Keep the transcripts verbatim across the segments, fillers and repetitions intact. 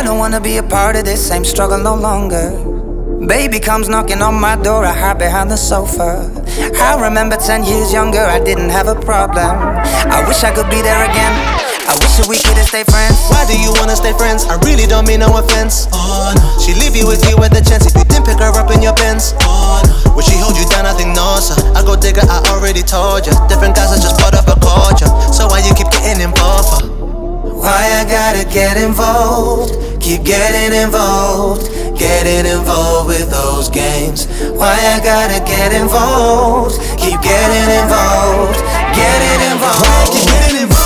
I don't wanna be a part of this same struggle no longer. Baby comes knocking on my door, I hide behind the sofa. I remember ten years younger, I didn't have a problem. I wish I could be there again, I wish that we could have stayed friends. Why do you wanna stay friends? I really don't mean no offense. Oh no. She leave you with you at the chance if you didn't pick her up in your Benz. Oh no. Would she hold you down? I think no, sir. I go digger, I already told ya. Different guys are just part of a culture. So why you keep getting involved for? Why I gotta get involved? Keep getting involved, getting involved with those games. Why I gotta get involved? Keep getting involved, getting involved. Why I keep getting involved?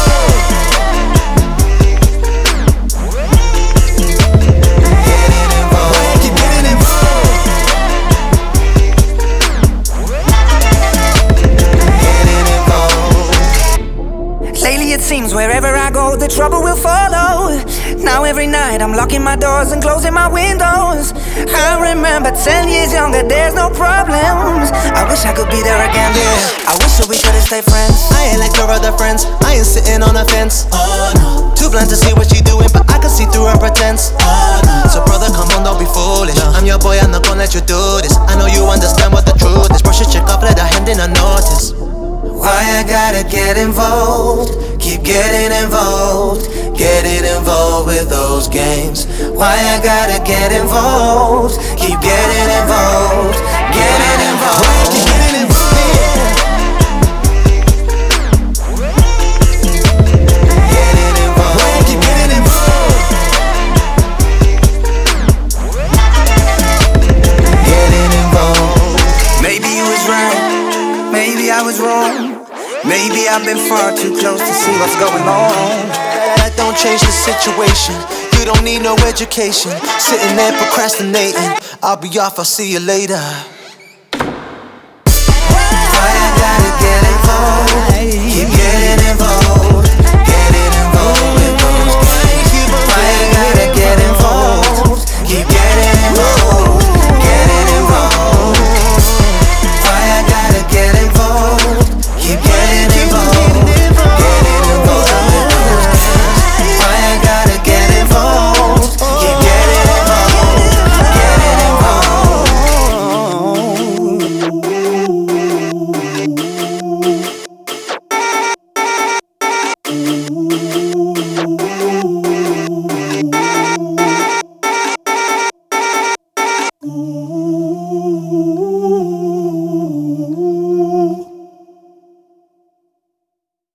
Getting involved. Why I keep getting involved? Getting involved. Lately it seems wherever I go, the trouble will follow. Now every night I'm locking my doors and closing my windows. I remember ten years younger, there's no problems. I wish I could be there again, yeah. I wish that we could've stayed friends. I ain't like your other friends, I ain't sitting on a fence. Oh no. Too blind to see what she doing, but I can see through her pretense. Oh no. So brother, come on, don't be foolish. I'm your boy, I'm not gonna let you do this. I know you understand what the truth is. Brush your chick off, let her hand in a notice. Why I gotta get involved? Keep getting involved, getting involved with those games. Why I gotta get involved? Keep getting involved, getting involved. Why I keep getting involved? Getting involved. Why I keep getting involved? Getting involved. Maybe you was right, maybe I was wrong. Maybe I've been far too close to see what's going on. That don't change the situation. You don't need no education. Sitting there procrastinating. I'll be off, I'll see you later. Why I gotta get involved?